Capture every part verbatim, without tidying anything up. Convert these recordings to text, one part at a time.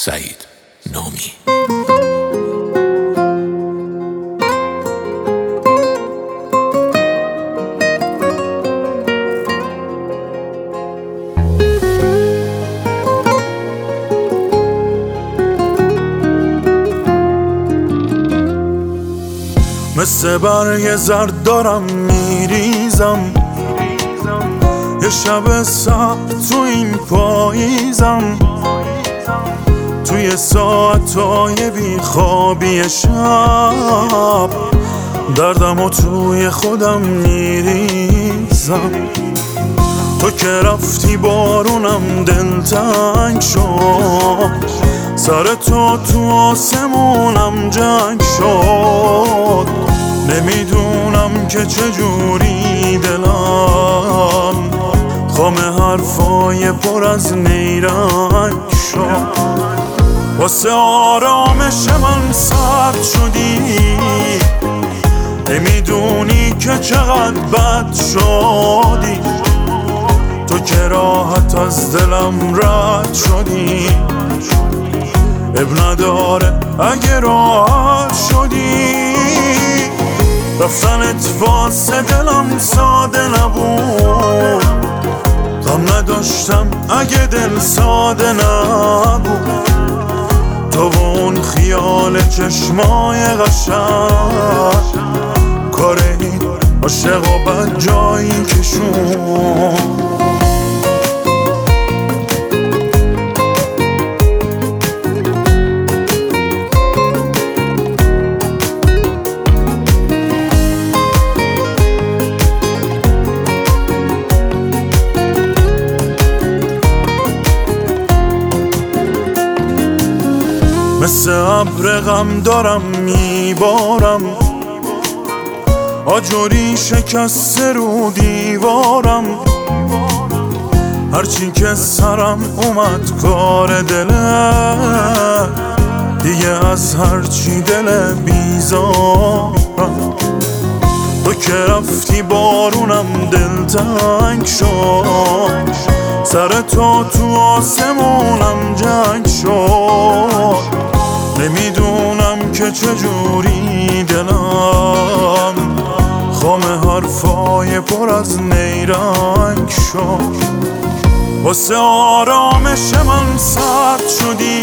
سعید نامی. مثل برگ زرد دارم میریزم، یه شب سبت تو این پاییزم، توی ساعتای بیخوابی شب دردم و توی خودم میریزم. تو که رفتی بارونم دلتنگ شد، سر تو تو آسمونم جنگ شد. نمیدونم که چجوری دلم خام حرفای پر از نیرنگ شد. واسه آرامش من سرد شدی، نمیدونی که چقدر بد شدی. تو که راحت از دلم رد شدی، اب نداره اگه راحت شدی. رفتنت واسه دلم ساده نبود، غم نداشتم اگه دل ساده نبود. تو و اون خیال چشمای قشنگ، کار این عاشق و بد جایی کشون. مثل ابر غم دارم میبارم، آجوری شکسته رو دیوارم. هرچی که سرم اومد کار دله، دیگه از هرچی دل بیزارم. تو که رفتی بارونم دلتنگ شد، سر تو تو آسمونم جنگ شد. نمیدونم که چجوری دلم خام حرفای پر از نیرنگ شد. واسه آرامش من سرد شدی،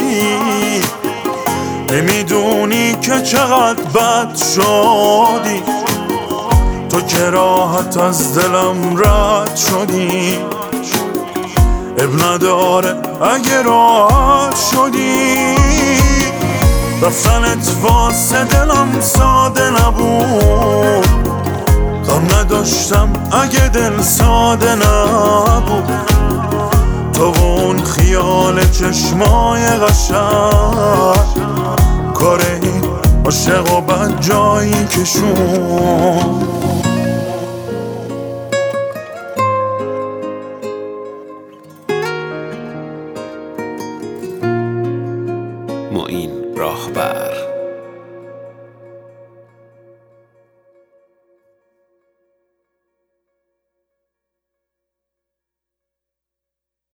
نمیدونی که چقدر بد شدی. تو که راحت از دلم رد شدی، اب نداره اگه راحت شدی. رفتنت واسه دلم ساده نبود، غم نداشتم اگه دل ساده نبود. تو و اون خیال چشمای قشنگ، کار این عاشق و بد جایی کشون. معین راهبر.